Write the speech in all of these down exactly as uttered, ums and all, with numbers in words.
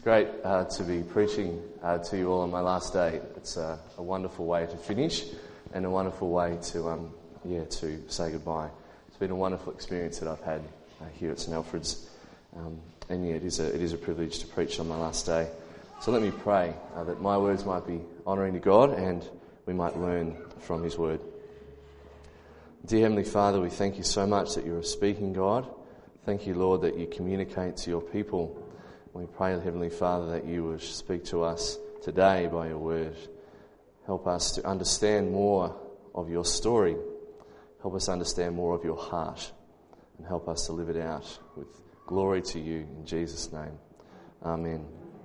Great uh, to be preaching uh, to you all on my last day. It's a, a wonderful way to finish and a wonderful way to um, yeah to say goodbye. It's been a wonderful experience that I've had uh, here at St Alfred's, um, and yeah, it is a it is a privilege to preach on my last day. So let me pray uh, that my words might be honouring to God and we might learn from His Word. Dear Heavenly Father, we thank you so much that you're a speaking God. Thank you, Lord, that you communicate to your people. We pray, Heavenly Father, that you will speak to us today by your word. Help us to understand more of your story. Help us understand more of your heart. And help us to live it out with glory to you in Jesus' name. Amen.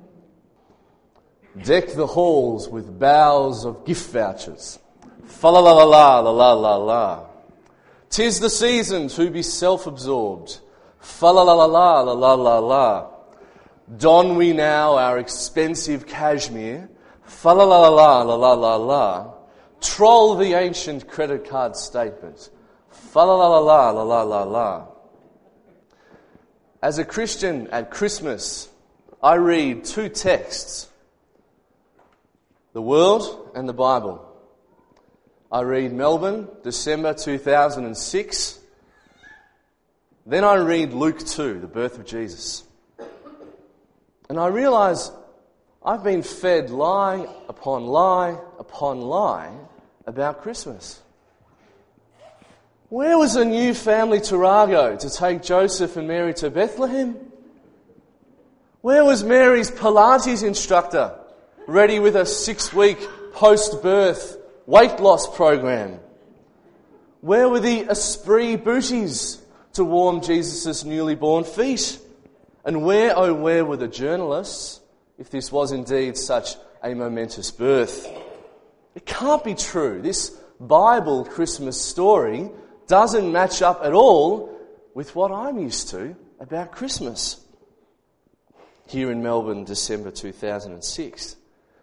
Deck the halls with boughs of gift vouchers. Fa la la la la la la la la. 'Tis the season to be self-absorbed. Fa la la la la la la la la. Don we now our expensive cashmere, fa la la la la la la la la. Troll the ancient credit card statement, fa la la la la la la la la. As a Christian at Christmas, I read two texts, the world and the Bible. I read Melbourne, December two thousand six. Then I read Luke two, the birth of Jesus. And I realise I've been fed lie upon lie upon lie about Christmas. Where was a new family Tarago to take Joseph and Mary to Bethlehem? Where was Mary's Pilates instructor, ready with a six-week post-birth weight loss program? Where were the Esprit booties to warm Jesus' newly born feet? And where, oh where were the journalists, if this was indeed such a momentous birth? It can't be true. This Bible Christmas story doesn't match up at all with what I'm used to about Christmas. Here in Melbourne, December two thousand six.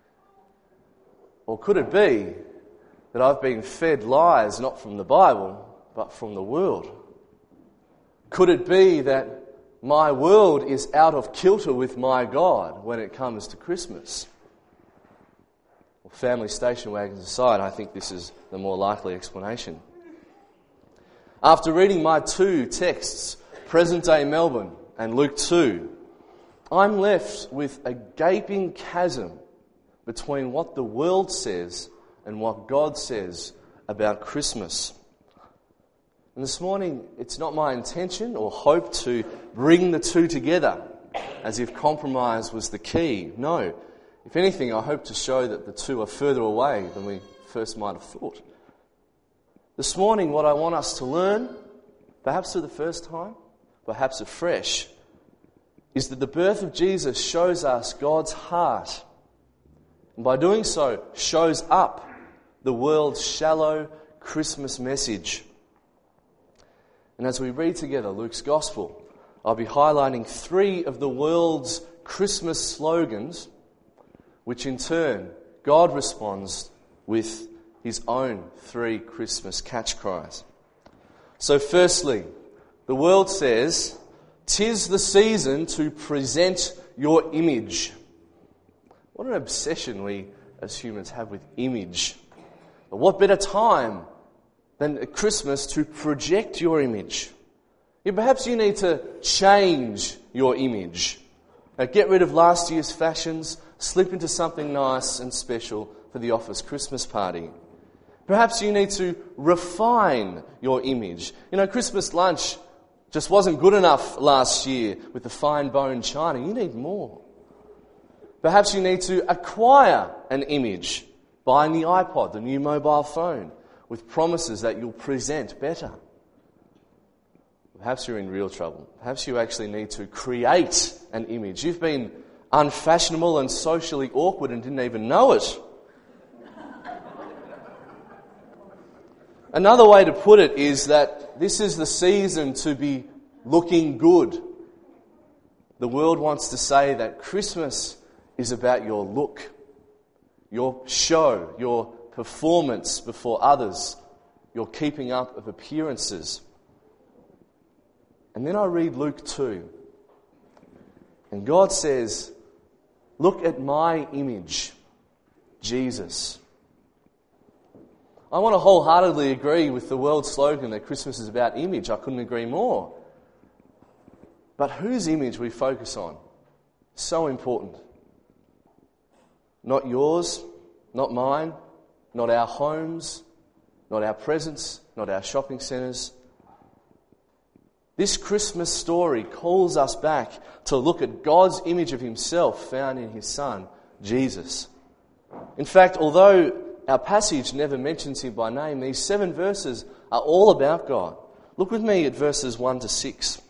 Or could it be that I've been fed lies not from the Bible, but from the world? Could it be that my world is out of kilter with my God when it comes to Christmas? Well, family station wagons aside, I think this is the more likely explanation. After reading my two texts, present-day Melbourne and Luke two, I'm left with a gaping chasm between what the world says and what God says about Christmas. And this morning, it's not my intention or hope to bring the two together as if compromise was the key. No. If anything, I hope to show that the two are further away than we first might have thought. This morning, what I want us to learn, perhaps for the first time, perhaps afresh, is that the birth of Jesus shows us God's heart. And by doing so, shows up the world's shallow Christmas message. And as we read together Luke's Gospel, I'll be highlighting three of the world's Christmas slogans, which in turn God responds with His own three Christmas catch cries. So firstly, the world says, "'Tis the season to present your image." What an obsession we as humans have with image. But what better time than at Christmas to project your image? Yeah, perhaps you need to change your image. Now, get rid of last year's fashions, slip into something nice and special for the office Christmas party. Perhaps you need to refine your image. You know, Christmas lunch just wasn't good enough last year with the fine bone china. You need more. Perhaps you need to acquire an image, buying the iPod, the new mobile phone, with promises that you'll present better. Perhaps you're in real trouble. Perhaps you actually need to create an image. You've been unfashionable and socially awkward and didn't even know it. Another way to put it is that this is the season to be looking good. The world wants to say that Christmas is about your look, your show, your performance before others, your keeping up of appearances. And then I read Luke two, and God says, Look at my image, Jesus. I want to wholeheartedly agree with the world slogan that Christmas is about image. I couldn't agree more. But whose image we focus on? So important. Not yours, not mine, not our homes, not our presents, not our shopping centres. This Christmas story calls us back to look at God's image of himself found in his Son, Jesus. In fact, although our passage never mentions him by name, these seven verses are all about God. Look with me at verses one to six.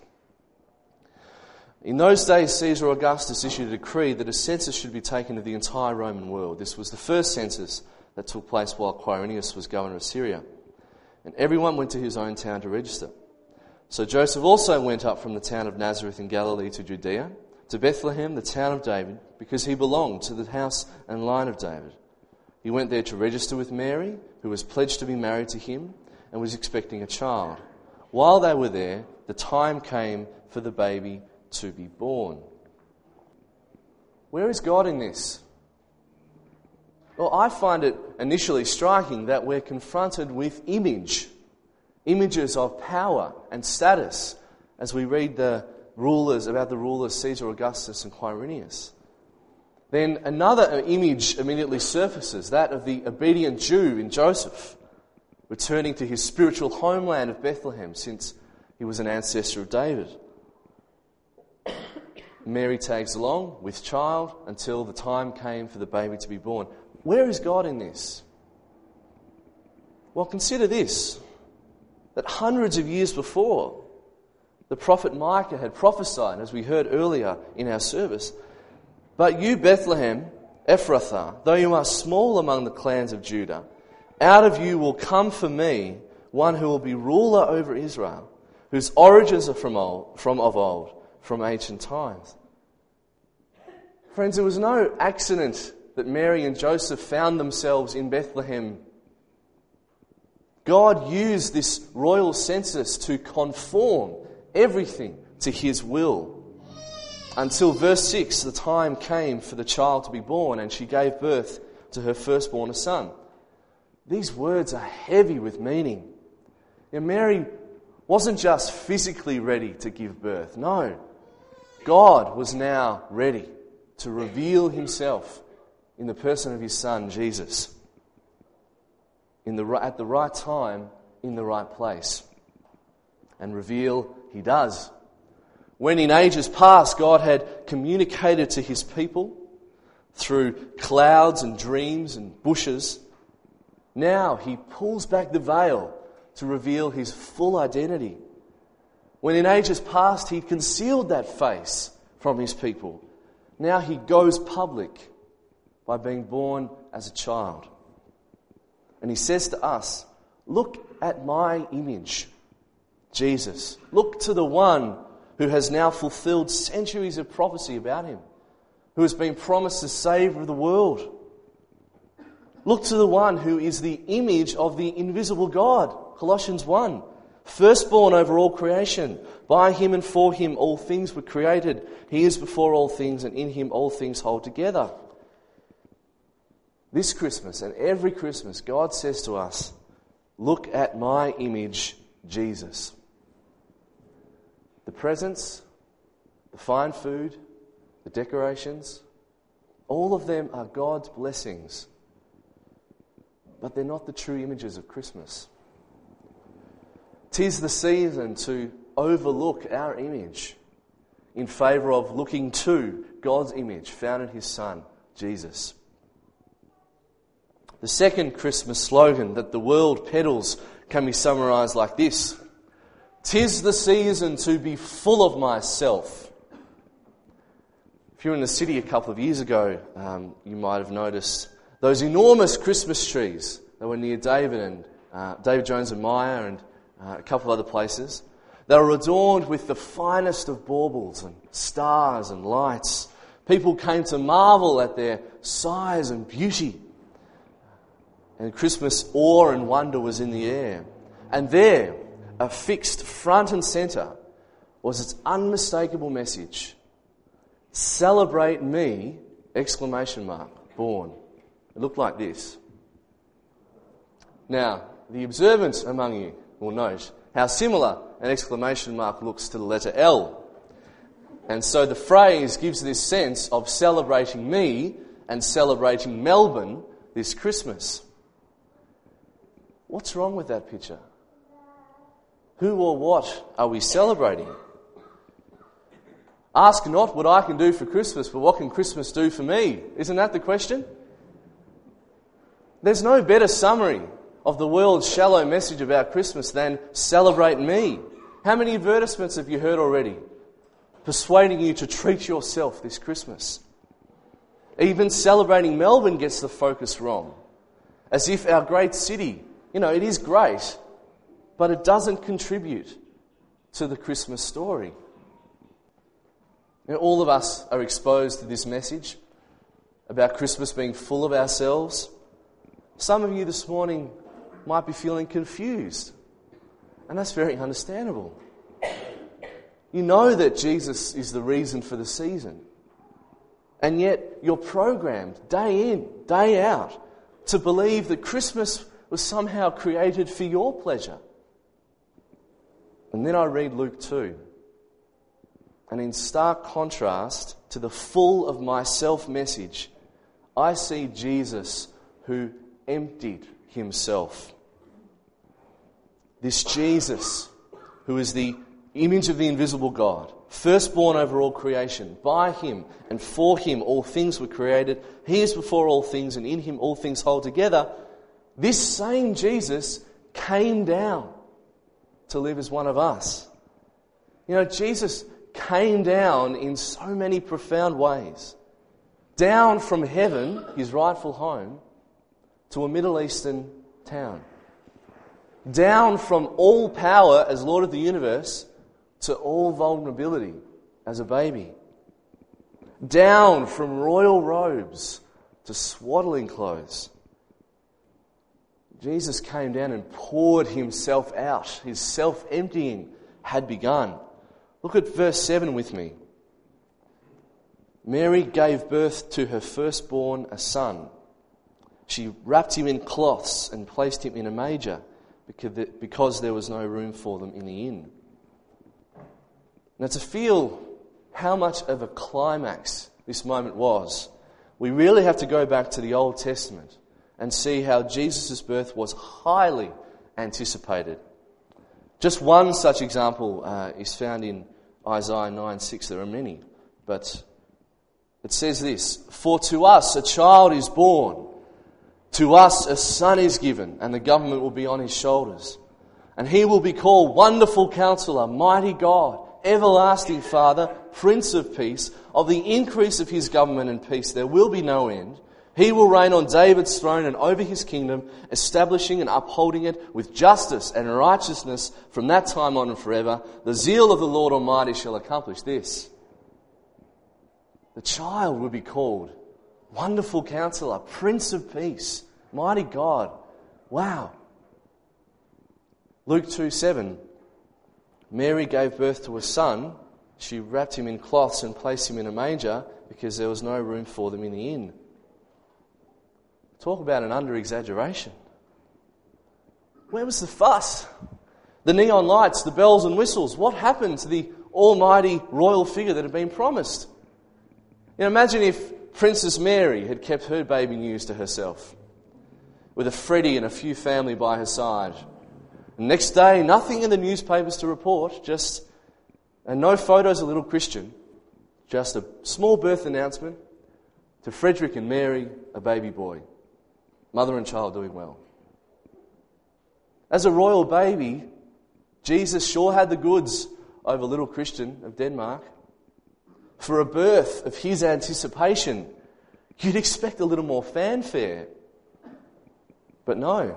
In those days, Caesar Augustus issued a decree that a census should be taken of the entire Roman world. This was the first census that took place while Quirinius was governor of Syria. And everyone went to his own town to register. So Joseph also went up from the town of Nazareth in Galilee to Judea, to Bethlehem, the town of David, because he belonged to the house and line of David. He went there to register with Mary, who was pledged to be married to him and was expecting a child. While they were there, the time came for the baby to be born. Where is God in this? Well, I find it initially striking that we're confronted with image, images of power and status, as we read the rulers about the rulers Caesar Augustus and Quirinius. Then another image immediately surfaces, that of the obedient Jew in Joseph, returning to his spiritual homeland of Bethlehem, since he was an ancestor of David. Mary tags along with child until the time came for the baby to be born. Where is God in this? Well, consider this, that hundreds of years before, the prophet Micah had prophesied, as we heard earlier in our service, "But you, Bethlehem, Ephrathah, though you are small among the clans of Judah, out of you will come for me one who will be ruler over Israel, whose origins are from old, from of old, from ancient times." Friends, it was no accident that Mary and Joseph found themselves in Bethlehem. God used this royal census to conform everything to his will. Until verse six, the time came for the child to be born, and she gave birth to her firstborn, a son. These words are heavy with meaning. Now, Mary wasn't just physically ready to give birth. No, God was now ready to reveal himself in the person of his Son, Jesus, in the, at the right time, in the right place. And reveal he does. When in ages past God had communicated to his people through clouds and dreams and bushes, now he pulls back the veil to reveal his full identity. When in ages past he concealed that face from his people, now he goes public by being born as a child. And he says to us, look at my image, Jesus. Look to the one who has now fulfilled centuries of prophecy about him, who has been promised the Saviour of the world. Look to the one who is the image of the invisible God, Colossians one. Firstborn over all creation. By him and for him all things were created. He is before all things, and in him all things hold together. This Christmas and every Christmas, God says to us, look at my image, Jesus. The presents, the fine food, the decorations, all of them are God's blessings. But they're not the true images of Christmas. 'Tis the season to overlook our image in favour of looking to God's image found in his Son, Jesus. The second Christmas slogan that the world peddles can be summarised like this: 'Tis the season to be full of myself. If you were in the city a couple of years ago, um, you might have noticed those enormous Christmas trees that were near David and uh, David Jones and Meyer and uh, a couple of other places. They were adorned with the finest of baubles and stars and lights. People came to marvel at their size and beauty. And Christmas awe and wonder was in the air. And there, affixed front and centre, was its unmistakable message: celebrate me exclamation mark, born. It looked like this. Now, the observant among you will note how similar an exclamation mark looks to the letter L. And so the phrase gives this sense of celebrating me and celebrating Melbourne this Christmas. What's wrong with that picture? Who or what are we celebrating? Ask not what I can do for Christmas, but what can Christmas do for me? Isn't that the question? There's no better summary of the world's shallow message about Christmas than celebrate me. How many advertisements have you heard already persuading you to treat yourself this Christmas? Even celebrating Melbourne gets the focus wrong. As if our great city, you know, it is great, but it doesn't contribute to the Christmas story. You know, all of us are exposed to this message about Christmas being full of ourselves. Some of you this morning might be feeling confused, and that's very understandable. You know that Jesus is the reason for the season, and yet you're programmed day in, day out to believe that Christmas was somehow created for your pleasure. And then I read Luke two, and in stark contrast to the full of myself message, I see Jesus who emptied himself. This Jesus, who is the image of the invisible God, firstborn over all creation, by him and for him all things were created. He is before all things, and in him all things hold together. This same Jesus came down to live as one of us. You know, Jesus came down in so many profound ways. Down from heaven, his rightful home, to a Middle Eastern town. Down from all power as Lord of the universe to all vulnerability as a baby. Down from royal robes to swaddling clothes. Jesus came down and poured himself out. His self-emptying had begun. Look at verse seven with me. Mary gave birth to her firstborn, a son. She wrapped him in cloths and placed him in a manger because there was no room for them in the inn. Now, to feel how much of a climax this moment was, we really have to go back to the Old Testament and see how Jesus' birth was highly anticipated. Just one such example uh, is found in Isaiah nine six. There are many, but it says this: "For to us a child is born, to us a son is given, and the government will be on his shoulders. And he will be called Wonderful Counselor, Mighty God, Everlasting Father, Prince of Peace. Of the increase of his government and peace there will be no end. He will reign on David's throne and over his kingdom, establishing and upholding it with justice and righteousness from that time on and forever. The zeal of the Lord Almighty shall accomplish this." The child will be called Wonderful Counselor, Prince of Peace, Mighty God. Wow. Luke two seven. Mary gave birth to a son. She wrapped him in cloths and placed him in a manger because there was no room for them in the inn. Talk about an under-exaggeration. Where was the fuss? The neon lights, the bells and whistles. What happened to the almighty royal figure that had been promised? You know, imagine if Princess Mary had kept her baby news to herself, with a Freddie and a few family by her side. The next day, nothing in the newspapers to report, just, and no photos of little Christian, just a small birth announcement to Frederick and Mary, a baby boy. Mother and child doing well. As a royal baby, Jesus sure had the goods over little Christian of Denmark. For a birth of his anticipation, you'd expect a little more fanfare. But no.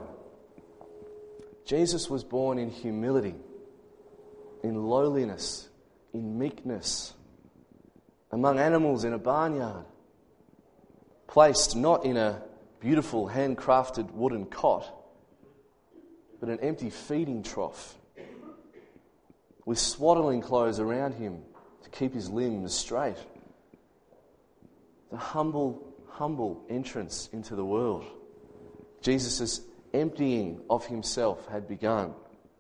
Jesus was born in humility, in lowliness, in meekness, among animals in a barnyard, placed not in a beautiful handcrafted wooden cot, but an empty feeding trough, with swaddling clothes around him to keep his limbs straight. the humble, humble entrance into the world. Jesus' emptying of himself had begun.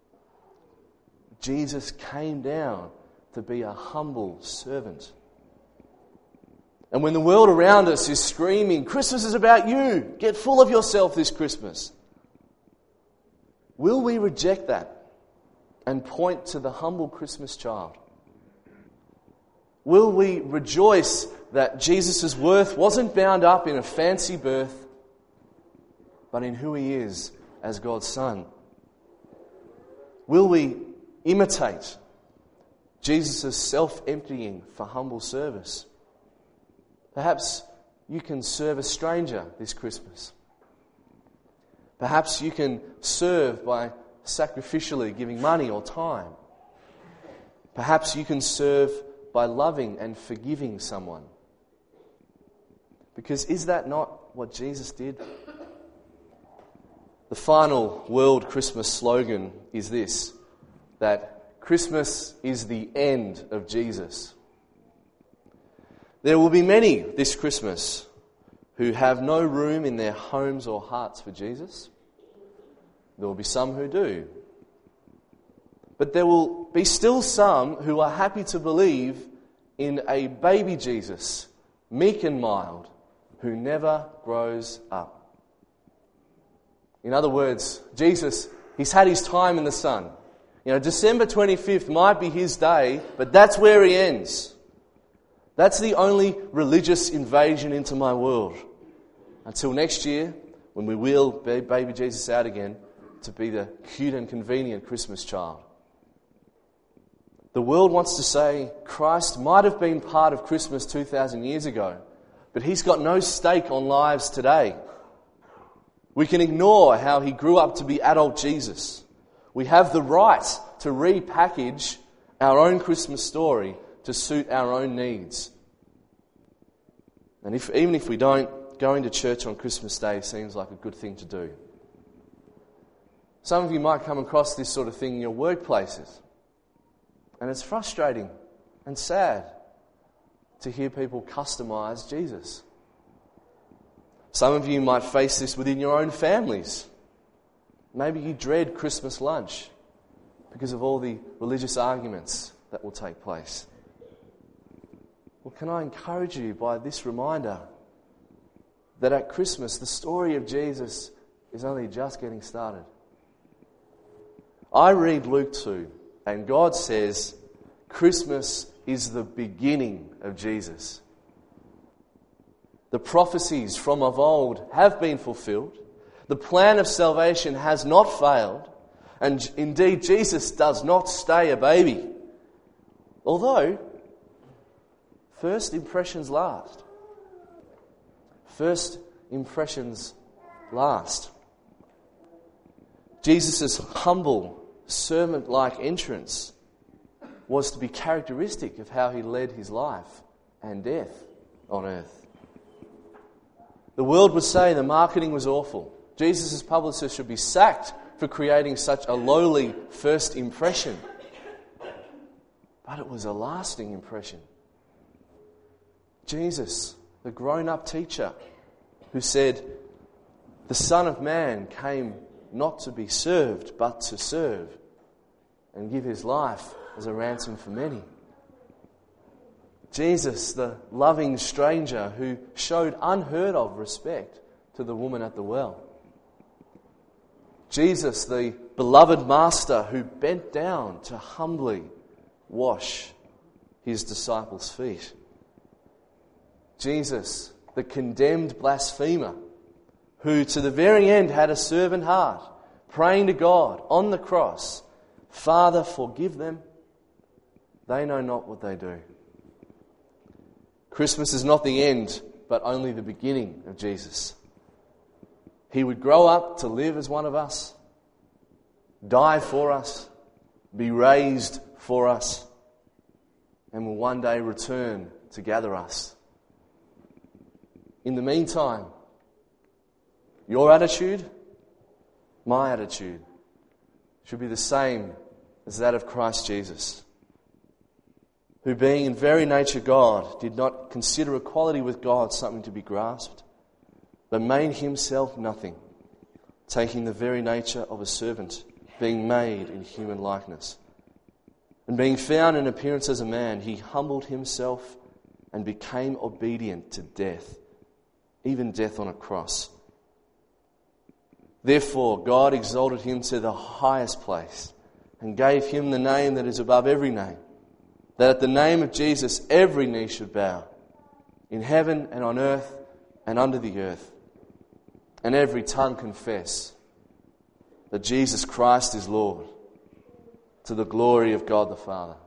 Jesus came down to be a humble servant. And when the world around us is screaming, Christmas is about you, get full of yourself this Christmas, will we reject that and point to the humble Christmas child? Will we rejoice that Jesus' worth wasn't bound up in a fancy birth, but in who he is as God's Son? Will we imitate Jesus' self-emptying for humble service? Perhaps you can serve a stranger this Christmas. Perhaps you can serve by sacrificially giving money or time. Perhaps you can serve by loving and forgiving someone. Because is that not what Jesus did? The final world Christmas slogan is this, that Christmas is the end of Jesus. There will be many this Christmas who have no room in their homes or hearts for Jesus. There will be some who do. But there will be still some who are happy to believe in a baby Jesus, meek and mild, who never grows up. In other words, Jesus, he's had his time in the sun. You know, December twenty-fifth might be his day, but that's where he ends. That's the only religious invasion into my world. Until next year, when we wheel baby Jesus out again to be the cute and convenient Christmas child. The world wants to say Christ might have been part of Christmas two thousand years ago, but he's got no stake on lives today. We can ignore how he grew up to be adult Jesus. We have the right to repackage our own Christmas story to suit our own needs. And if, even if we don't, going to church on Christmas Day seems like a good thing to do. Some of you might come across this sort of thing in your workplaces. And it's frustrating and sad to hear people customize Jesus. Some of you might face this within your own families. Maybe you dread Christmas lunch because of all the religious arguments that will take place. Well, can I encourage you by this reminder that at Christmas the story of Jesus is only just getting started. I read Luke two, and God says Christmas is the beginning of Jesus. The prophecies from of old have been fulfilled. The plan of salvation has not failed. And indeed, Jesus does not stay a baby. Although, first impressions last. First impressions last. Jesus' humble, servant-like entrance was to be characteristic of how he led his life and death on earth. The world would say the marketing was awful. Jesus' publicist should be sacked for creating such a lowly first impression. But it was a lasting impression. Jesus, the grown-up teacher, who said, "The Son of Man came not to be served, but to serve, and give his life as a ransom for many." Jesus, the loving stranger who showed unheard of respect to the woman at the well. Jesus, the beloved master who bent down to humbly wash his disciples' feet. Jesus, the condemned blasphemer who to the very end had a servant heart, praying to God on the cross, "Father, forgive them. They know not what they do." Christmas is not the end, but only the beginning of Jesus. He would grow up to live as one of us, die for us, be raised for us, and will one day return to gather us. In the meantime, your attitude, my attitude, should be the same as that of Christ Jesus. who being in very nature God, did not consider equality with God something to be grasped, but made himself nothing, taking the very nature of a servant, being made in human likeness. And being found in appearance as a man, he humbled himself and became obedient to death, even death on a cross. Therefore, God exalted him to the highest place and gave him the name that is above every name, that at the name of Jesus every knee should bow, in heaven and on earth and under the earth, and every tongue confess that Jesus Christ is Lord, to the glory of God the Father.